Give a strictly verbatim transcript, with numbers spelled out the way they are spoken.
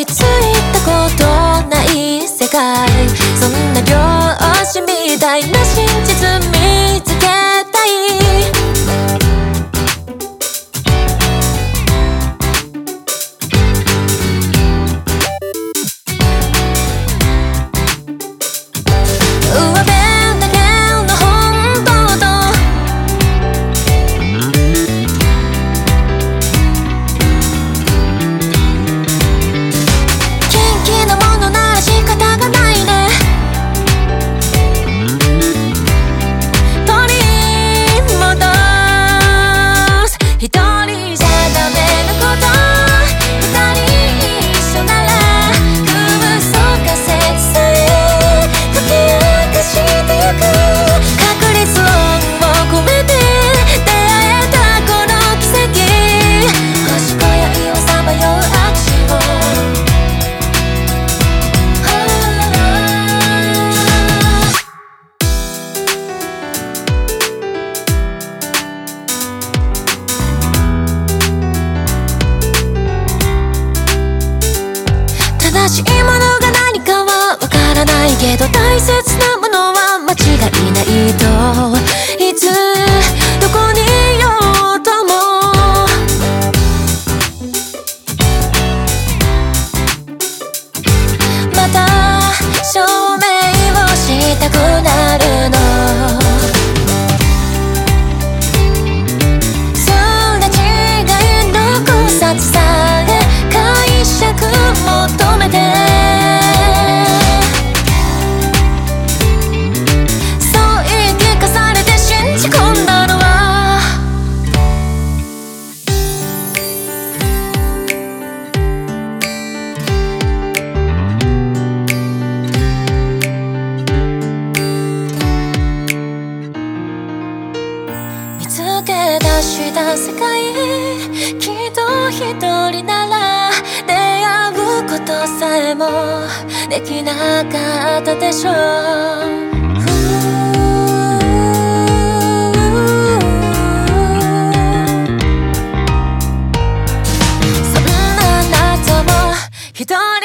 についたことない世界、そんな漁師みたいな真実見つけたい。正しいものが何かはわからないけど、大切なものは間違いないと。いつどこにいようともまた証明をしたくなるの。すれ違いの考察さえ解釈求めて、そう言い聞かされて信じ込んだのは、見つけ出した世界、きっと一人なら出会うことさえもできなかったでしょう。そんな夏も一人